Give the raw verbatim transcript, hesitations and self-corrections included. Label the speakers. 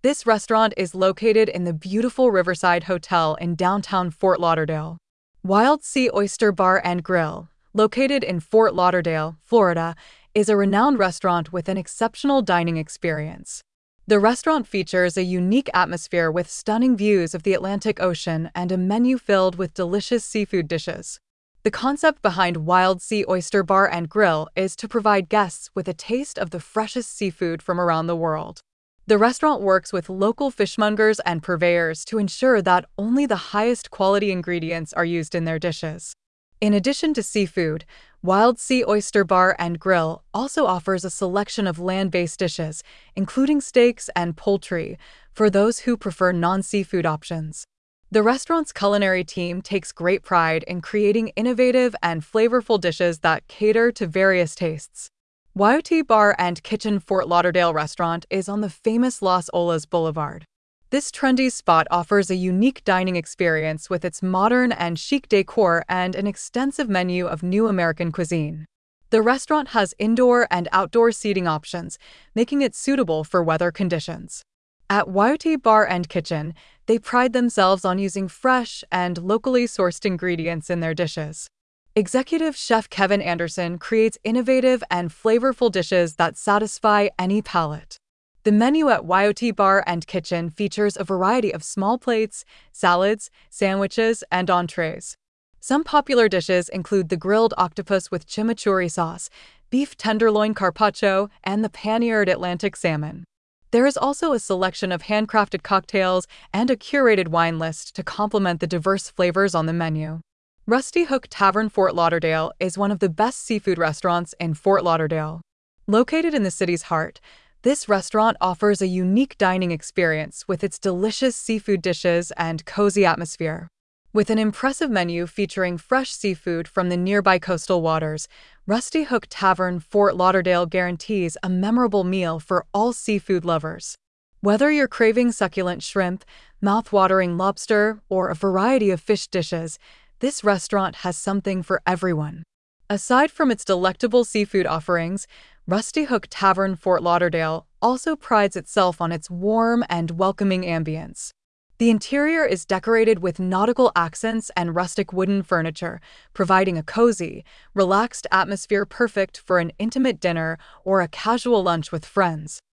Speaker 1: This restaurant is located in the beautiful Riverside Hotel in downtown Fort Lauderdale. Wild Sea Oyster Bar and Grill, located in Fort Lauderdale, Florida, is a renowned restaurant with an exceptional dining experience. The restaurant features a unique atmosphere with stunning views of the Atlantic Ocean and a menu filled with delicious seafood dishes. The concept behind Wild Sea Oyster Bar and Grill is to provide guests with a taste of the freshest seafood from around the world. The restaurant works with local fishmongers and purveyors to ensure that only the highest quality ingredients are used in their dishes. In addition to seafood, Wild Sea Oyster Bar and Grill also offers a selection of land-based dishes, including steaks and poultry, for those who prefer non-seafood options. The restaurant's culinary team takes great pride in creating innovative and flavorful dishes that cater to various tastes. Y O T Bar and Kitchen Fort Lauderdale restaurant is on the famous Las Olas Boulevard. This trendy spot offers a unique dining experience with its modern and chic decor and an extensive menu of new American cuisine. The restaurant has indoor and outdoor seating options, making it suitable for weather conditions. At Y O T Bar and Kitchen, they pride themselves on using fresh and locally sourced ingredients in their dishes. Executive Chef Kevin Anderson creates innovative and flavorful dishes that satisfy any palate. The menu at Y O T Bar and Kitchen features a variety of small plates, salads, sandwiches, and entrees. Some popular dishes include the grilled octopus with chimichurri sauce, beef tenderloin carpaccio, and the panniered Atlantic salmon. There is also a selection of handcrafted cocktails and a curated wine list to complement the diverse flavors on the menu. Rusty Hook Tavern Fort Lauderdale is one of the best seafood restaurants in Fort Lauderdale. Located in the city's heart, this restaurant offers a unique dining experience with its delicious seafood dishes and cozy atmosphere. With an impressive menu featuring fresh seafood from the nearby coastal waters, Rusty Hook Tavern Fort Lauderdale guarantees a memorable meal for all seafood lovers. Whether you're craving succulent shrimp, mouth-watering lobster, or a variety of fish dishes, this restaurant has something for everyone. Aside from its delectable seafood offerings, Rusty Hook Tavern Fort Lauderdale also prides itself on its warm and welcoming ambience. The interior is decorated with nautical accents and rustic wooden furniture, providing a cozy, relaxed atmosphere perfect for an intimate dinner or a casual lunch with friends.